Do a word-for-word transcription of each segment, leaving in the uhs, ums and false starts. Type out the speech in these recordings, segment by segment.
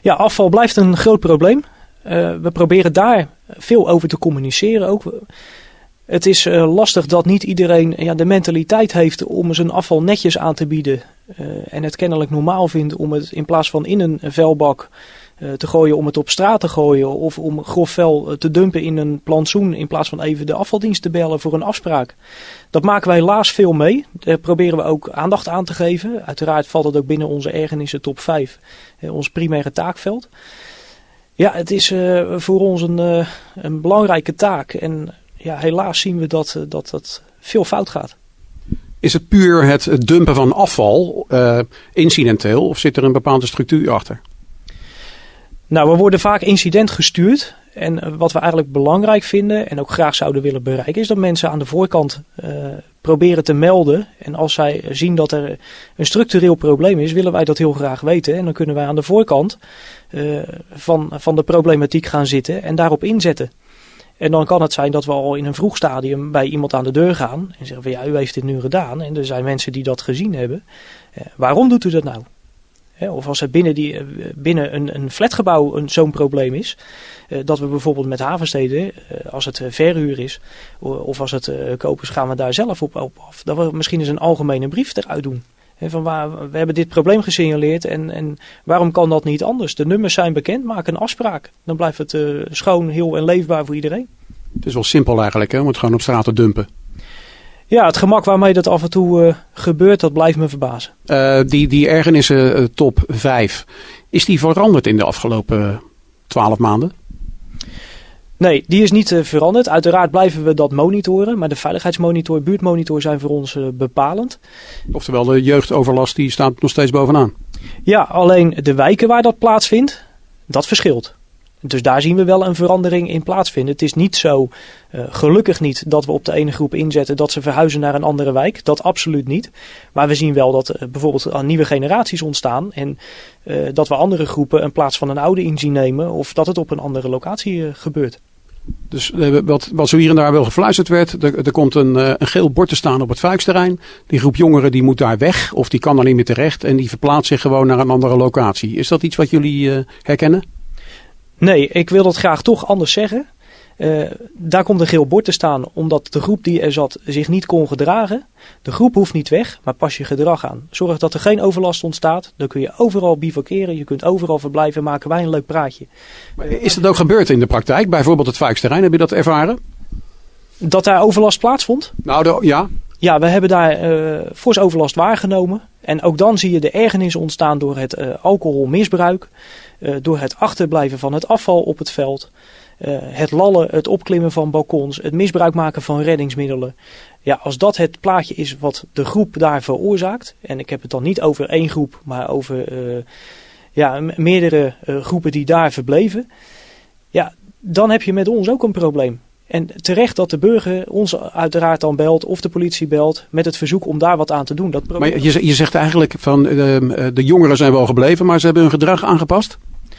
Ja, afval blijft een groot probleem. Uh, we proberen daar veel over te communiceren ook. Het is uh, lastig dat niet iedereen ja, de mentaliteit heeft om zijn afval netjes aan te bieden. Uh, en het kennelijk normaal vindt om het in plaats van in een vuilbak uh, te gooien, om het op straat te gooien. Of om grof vuil te dumpen in een plantsoen in plaats van even de afvaldienst te bellen voor een afspraak. Dat maken wij helaas veel mee. Daar proberen we ook aandacht aan te geven. Uiteraard valt het ook binnen onze ergernissen top vijf. Uh, ons primaire taakveld. Ja, het is uh, voor ons een, uh, een belangrijke taak. En ja, helaas zien we dat, uh, dat dat veel fout gaat. Is het puur het dumpen van afval uh, incidenteel of zit er een bepaalde structuur achter? Nou, we worden vaak incident gestuurd. En uh, wat we eigenlijk belangrijk vinden en ook graag zouden willen bereiken, is dat mensen aan de voorkant uh, proberen te melden. En als zij zien dat er een structureel probleem is, willen wij dat heel graag weten. En dan kunnen wij aan de voorkant uh, van, van de problematiek gaan zitten en daarop inzetten. En dan kan het zijn dat we al in een vroeg stadium bij iemand aan de deur gaan en zeggen van ja, u heeft dit nu gedaan. En er zijn mensen die dat gezien hebben. Uh, waarom doet u dat nou? He, of als er binnen, die, binnen een, een flatgebouw een, zo'n probleem is. Uh, dat we bijvoorbeeld met havensteden, uh, als het uh, verhuur is of als het uh, koop is, gaan we daar zelf op, op af. Dat we misschien eens een algemene brief eruit doen. He, van waar, we hebben dit probleem gesignaleerd en, en waarom kan dat niet anders? De nummers zijn bekend, maak een afspraak. Dan blijft het uh, schoon, heel en leefbaar voor iedereen. Het is wel simpel eigenlijk, hè, om het gewoon op straat te dumpen. Ja, het gemak waarmee dat af en toe uh, gebeurt, dat blijft me verbazen. Uh, die, die ergernissen uh, top vijf, is die veranderd in de afgelopen twaalf maanden? Nee, die is niet uh, veranderd. Uiteraard blijven we dat monitoren, maar de veiligheidsmonitor, buurtmonitor zijn voor ons uh, bepalend. Oftewel de jeugdoverlast die staat nog steeds bovenaan. Ja, alleen de wijken waar dat plaatsvindt, dat verschilt. Dus daar zien we wel een verandering in plaatsvinden. Het is niet zo, uh, gelukkig niet, dat we op de ene groep inzetten dat ze verhuizen naar een andere wijk. Dat absoluut niet. Maar we zien wel dat uh, bijvoorbeeld aan nieuwe generaties ontstaan. En uh, dat we andere groepen in plaats van een oude in zien nemen. Of dat het op een andere locatie uh, gebeurt. Dus uh, wat, wat zo hier en daar wel gefluisterd werd. Er, er komt een, uh, een geel bord te staan op het Fuiksterrein. Die groep jongeren die moet daar weg. Of die kan daar niet meer terecht. En die verplaatst zich gewoon naar een andere locatie. Is dat iets wat jullie uh, herkennen? Nee, ik wil dat graag toch anders zeggen. Uh, daar komt een geel bord te staan omdat de groep die er zat zich niet kon gedragen. De groep hoeft niet weg, maar pas je gedrag aan. Zorg dat er geen overlast ontstaat. Dan kun je overal bivakeren, je kunt overal verblijven, maken wij een leuk praatje. Maar is dat ook gebeurd in de praktijk? Bijvoorbeeld het Fuiksterrein, heb je dat ervaren? Dat daar overlast plaatsvond? Nou, de, ja. Ja, we hebben daar uh, fors overlast waargenomen. En ook dan zie je de ergernis ontstaan door het uh, alcoholmisbruik. Uh, door het achterblijven van het afval op het veld. Uh, het lallen, het opklimmen van balkons. Het misbruik maken van reddingsmiddelen. Ja, als dat het plaatje is wat de groep daar veroorzaakt. En ik heb het dan niet over één groep, maar over uh, ja, meerdere uh, groepen die daar verbleven. Ja, dan heb je met ons ook een probleem. En terecht dat de burger ons uiteraard dan belt of de politie belt met het verzoek om daar wat aan te doen. Dat maar je, je zegt eigenlijk van uh, de jongeren zijn wel gebleven, maar ze hebben hun gedrag aangepast?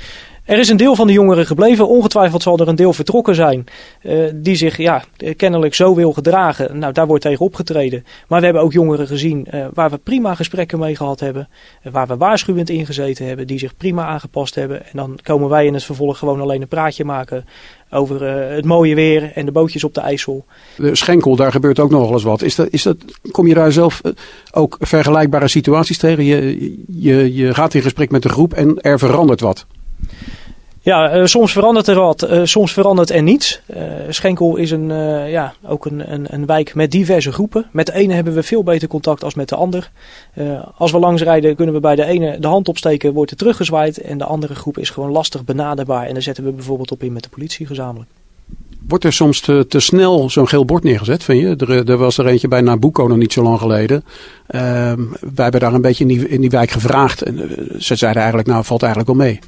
Er is een deel van de jongeren gebleven. Ongetwijfeld zal er een deel vertrokken zijn uh, die zich ja, kennelijk zo wil gedragen. Nou, daar wordt tegen opgetreden. Maar we hebben ook jongeren gezien uh, waar we prima gesprekken mee gehad hebben. Uh, waar we waarschuwend ingezeten hebben. Die zich prima aangepast hebben. En dan komen wij in het vervolg gewoon alleen een praatje maken over uh, het mooie weer en de bootjes op de IJssel. De Schenkel, daar gebeurt ook nog wel eens wat. Is dat, is dat, kom je daar zelf uh, ook vergelijkbare situaties tegen? Je, je, je gaat in gesprek met de groep en er verandert wat. Ja, uh, soms verandert er wat, uh, soms verandert er niets. Uh, Schenkel is een, uh, ja, ook een, een, een wijk met diverse groepen. Met de ene hebben we veel beter contact als met de ander. Uh, als we langs rijden kunnen we bij de ene de hand opsteken, wordt er teruggezwaaid. En de andere groep is gewoon lastig benaderbaar. En daar zetten we bijvoorbeeld op in met de politie gezamenlijk. Wordt er soms te, te snel zo'n geel bord neergezet, vind je? Er, er was er eentje bij Nabucco nog niet zo lang geleden. Uh, wij hebben daar een beetje in die, in die wijk gevraagd. En uh, ze zeiden eigenlijk, nou, valt eigenlijk wel mee.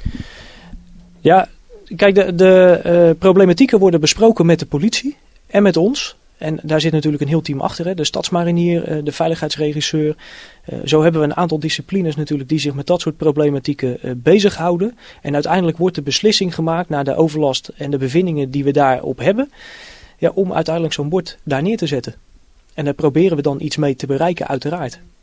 Ja, kijk, de, de uh, problematieken worden besproken met de politie en met ons. En daar zit natuurlijk een heel team achter. Hè? De stadsmarinier, uh, de veiligheidsregisseur. Uh, zo hebben we een aantal disciplines natuurlijk die zich met dat soort problematieken uh, bezighouden. En uiteindelijk wordt de beslissing gemaakt naar de overlast en de bevindingen die we daarop hebben. Ja, om uiteindelijk zo'n bord daar neer te zetten. En daar proberen we dan iets mee te bereiken, uiteraard.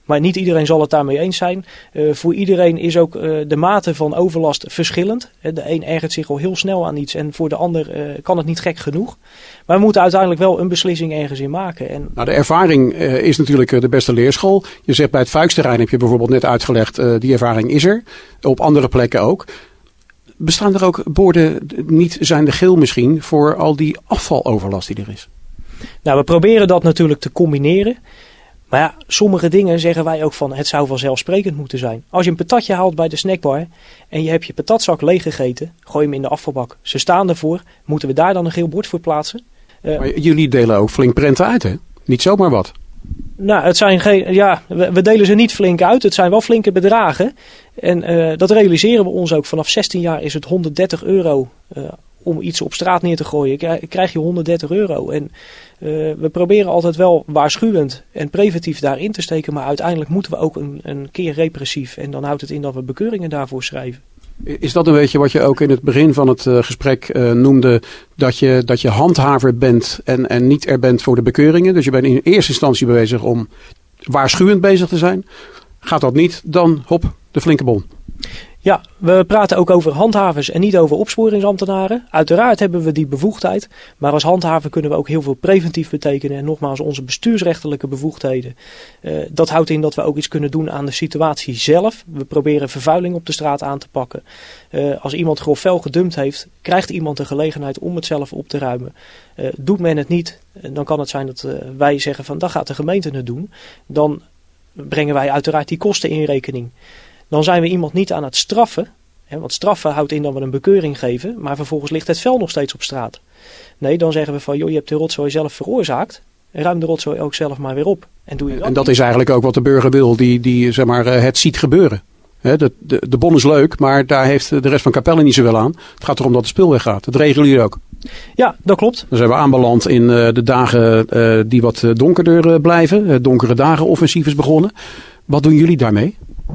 Maar niet iedereen zal het daarmee eens zijn. Uh, voor iedereen is ook uh, de mate van overlast verschillend. De een ergert zich al heel snel aan iets en voor de ander uh, kan het niet gek genoeg. Maar we moeten uiteindelijk wel een beslissing ergens in maken. En nou, de ervaring uh, is natuurlijk uh, de beste leerschool. Je zegt bij het Fuiksterrein heb je bijvoorbeeld net uitgelegd, uh, die ervaring is er. Op andere plekken ook. Bestaan er ook borden, niet zijn de geel misschien, voor al die afvaloverlast die er is? Nou, we proberen dat natuurlijk te combineren. Maar ja, sommige dingen zeggen wij ook van het zou vanzelfsprekend moeten zijn. Als je een patatje haalt bij de snackbar en je hebt je patatzak leeggegeten, gooi hem in de afvalbak. Ze staan ervoor. Moeten we daar dan een geel bord voor plaatsen? Uh, maar jullie delen ook flink prenten uit, hè? Niet zomaar wat. Nou, het zijn geen, ja, we, we delen ze niet flink uit. Het zijn wel flinke bedragen. En uh, dat realiseren we ons ook. Vanaf zestien jaar is het honderddertig euro uh, om iets op straat neer te gooien. Krijg je honderddertig euro. En uh, we proberen altijd wel waarschuwend en preventief daarin te steken. Maar uiteindelijk moeten we ook een, een keer repressief. En dan houdt het in dat we bekeuringen daarvoor schrijven. Is dat een beetje wat je ook in het begin van het uh, gesprek uh, noemde, dat je, dat je handhaver bent en, en niet er bent voor de bekeuringen? Dus je bent in eerste instantie bezig om waarschuwend bezig te zijn. Gaat dat niet, dan hop, de flinke bon. Ja, we praten ook over handhavers en niet over opsporingsambtenaren. Uiteraard hebben we die bevoegdheid, maar als handhaver kunnen we ook heel veel preventief betekenen. En nogmaals, onze bestuursrechtelijke bevoegdheden. Uh, dat houdt in dat we ook iets kunnen doen aan de situatie zelf. We proberen vervuiling op de straat aan te pakken. Uh, als iemand grof vuil gedumpt heeft, krijgt iemand de gelegenheid om het zelf op te ruimen. Uh, doet men het niet, dan kan het zijn dat uh, wij zeggen van dan gaat de gemeente het doen. Dan brengen wij uiteraard die kosten in rekening. Dan zijn we iemand niet aan het straffen. Hè, want straffen houdt in dat we een bekeuring geven. Maar vervolgens ligt het vuil nog steeds op straat. Nee, dan zeggen we van joh, je hebt de rotzooi zelf veroorzaakt. Ruim de rotzooi ook zelf maar weer op. En, doe je dat en dat niet. is eigenlijk ook wat de burger wil. Die, die zeg maar, het ziet gebeuren. He, de, de, de bon is leuk, maar daar heeft de rest van Capelle niet zoveel aan. Het gaat erom dat de spul weggaat. Dat regelen jullie ook. Ja, dat klopt. Dan zijn we aanbeland in uh, de dagen uh, die wat donkerder uh, blijven. Het donkere dagen offensief is begonnen. Wat doen jullie daarmee?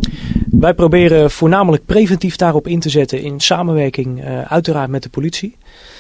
Wij proberen voornamelijk preventief daarop in te zetten in samenwerking uh, uiteraard met de politie.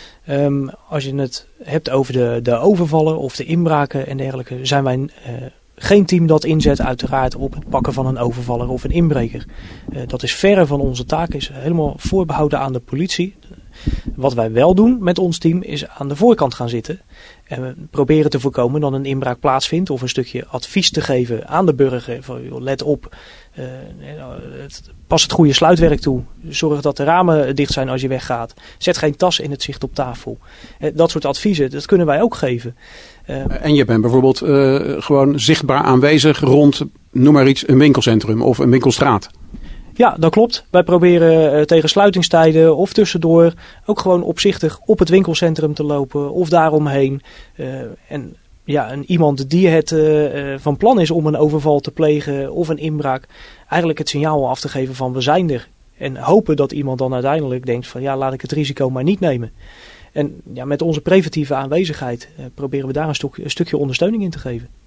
Um, als je het hebt over de, de overvallen of de inbraken en dergelijke, zijn wij uh, geen team dat inzet uiteraard op het pakken van een overvaller of een inbreker. Uh, dat is verre van onze taak, is helemaal voorbehouden aan de politie. Wat wij wel doen met ons team is aan de voorkant gaan zitten. En we proberen te voorkomen dat een inbraak plaatsvindt of een stukje advies te geven aan de burger. Van, joh, let op, uh, het, pas het goede sluitwerk toe. Zorg dat de ramen dicht zijn als je weggaat. Zet geen tas in het zicht op tafel. Uh, dat soort adviezen, dat kunnen wij ook geven. Uh, en je bent bijvoorbeeld uh, gewoon zichtbaar aanwezig rond, noem maar iets, een winkelcentrum of een winkelstraat. Ja, dat klopt. Wij proberen uh, tegen sluitingstijden of tussendoor ook gewoon opzichtig op het winkelcentrum te lopen of daaromheen. Uh, en ja, en iemand die het uh, uh, van plan is om een overval te plegen of een inbraak, eigenlijk het signaal af te geven van we zijn er. En hopen dat iemand dan uiteindelijk denkt van ja, laat ik het risico maar niet nemen. En ja, met onze preventieve aanwezigheid uh, proberen we daar een, stuk, een stukje ondersteuning in te geven.